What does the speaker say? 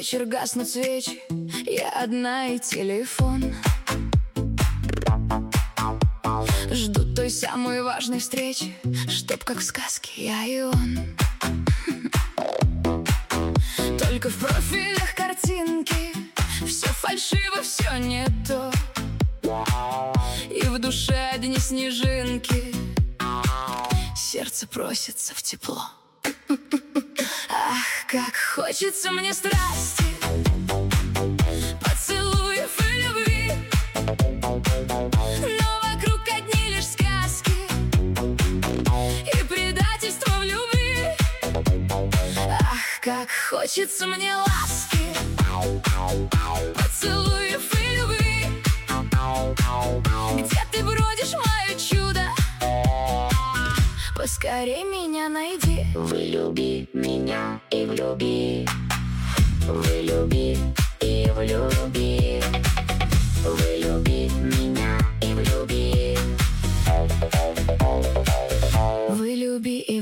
вечер гаснут свечи, я одна и телефон. Жду той самой важной встречи, чтоб как в сказке я и он. Только в профилях картинки все фальшиво, все не то. И в душе одни снежинки, сердце просится в тепло. Ах, как хочется мне страсти, поцелуев и любви, но вокруг одни лишь сказки и предательство в любви. Ах, как хочется мне ласки, поцелуев и любви. Где ты бродишь, мое чудо? Поскорей меня найди. Влюби меня и влюби, влюби и влюби, влюби меня и влюби, Влюби и